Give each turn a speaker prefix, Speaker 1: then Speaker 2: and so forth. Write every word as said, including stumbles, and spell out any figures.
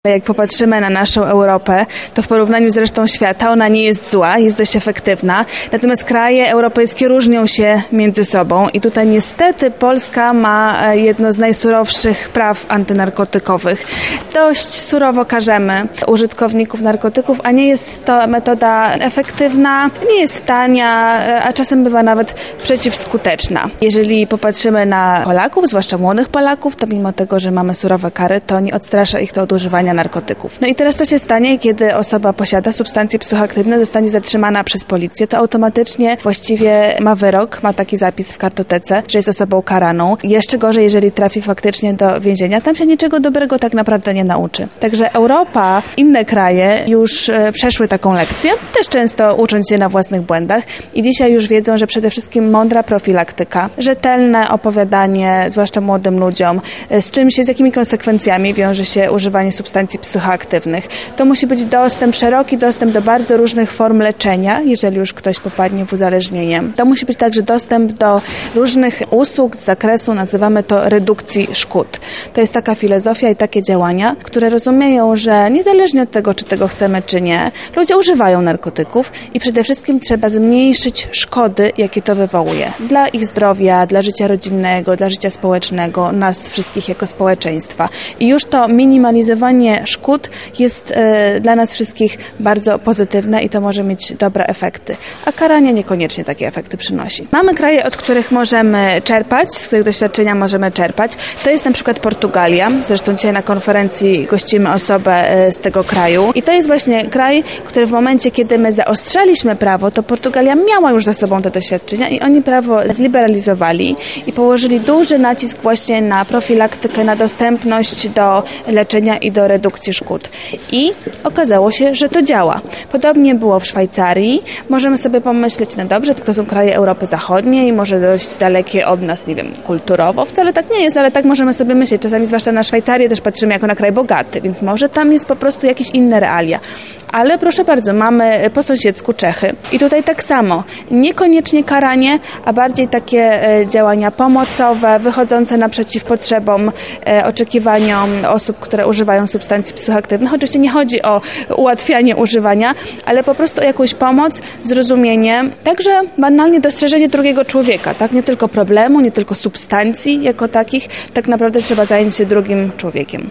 Speaker 1: Jak popatrzymy na naszą Europę, to w porównaniu z resztą świata ona nie jest zła, jest dość efektywna. Natomiast kraje europejskie różnią się między sobą i tutaj niestety Polska ma jedno z najsurowszych praw antynarkotykowych. Dość surowo karzemy użytkowników narkotyków, a nie jest to metoda efektywna, nie jest tania, a czasem bywa nawet przeciwskuteczna. Jeżeli popatrzymy na Polaków, zwłaszcza młodych Polaków, to mimo tego, że mamy surowe kary, to nie odstrasza ich to od używania narkotyków. No i teraz co się stanie, kiedy osoba posiada substancje psychoaktywne, zostanie zatrzymana przez policję, to automatycznie właściwie ma wyrok, ma taki zapis w kartotece, że jest osobą karaną. Jeszcze gorzej, jeżeli trafi faktycznie do więzienia, tam się niczego dobrego tak naprawdę nie nauczy. Także Europa, inne kraje już e, przeszły taką lekcję, też często ucząc się na własnych błędach i dzisiaj już wiedzą, że przede wszystkim mądra profilaktyka, rzetelne opowiadanie, zwłaszcza młodym ludziom, e, z czym się, z jakimi konsekwencjami wiąże się używanie substancji psychoaktywnych. To musi być dostęp, szeroki dostęp do bardzo różnych form leczenia, jeżeli już ktoś popadnie w uzależnienie. To musi być także dostęp do różnych usług z zakresu, nazywamy to redukcji szkód. To jest taka filozofia i takie działania, które rozumieją, że niezależnie od tego, czy tego chcemy, czy nie, ludzie używają narkotyków i przede wszystkim trzeba zmniejszyć szkody, jakie to wywołuje. Dla ich zdrowia, dla życia rodzinnego, dla życia społecznego, nas wszystkich jako społeczeństwa. I już to minimalizowanie szkód jest e, dla nas wszystkich bardzo pozytywne i to może mieć dobre efekty. A karanie niekoniecznie takie efekty przynosi. Mamy kraje, od których możemy czerpać, z których doświadczenia możemy czerpać. To jest na przykład Portugalia. Zresztą dzisiaj na konferencji gościmy osobę e, z tego kraju. I to jest właśnie kraj, który w momencie, kiedy my zaostrzaliśmy prawo, to Portugalia miała już za sobą te doświadczenia i oni prawo zliberalizowali i położyli duży nacisk właśnie na profilaktykę, na dostępność do leczenia i do redukcji szkód. I okazało się, że to działa. Podobnie było w Szwajcarii. Możemy sobie pomyśleć, no dobrze, to są kraje Europy Zachodniej, może dość dalekie od nas, nie wiem, kulturowo. Wcale tak nie jest, ale tak możemy sobie myśleć. Czasami zwłaszcza na Szwajcarię też patrzymy jako na kraj bogaty, więc może tam jest po prostu jakieś inne realia. Ale proszę bardzo, mamy po sąsiedzku Czechy. I tutaj tak samo. Niekoniecznie karanie, a bardziej takie działania pomocowe, wychodzące naprzeciw potrzebom, oczekiwaniom osób, które używają substancji psychoaktywnych. Oczywiście nie chodzi o ułatwianie używania, ale po prostu o jakąś pomoc, zrozumienie, także banalnie dostrzeżenie drugiego człowieka, tak? Nie tylko problemu, nie tylko substancji jako takich, tak naprawdę trzeba zająć się drugim człowiekiem.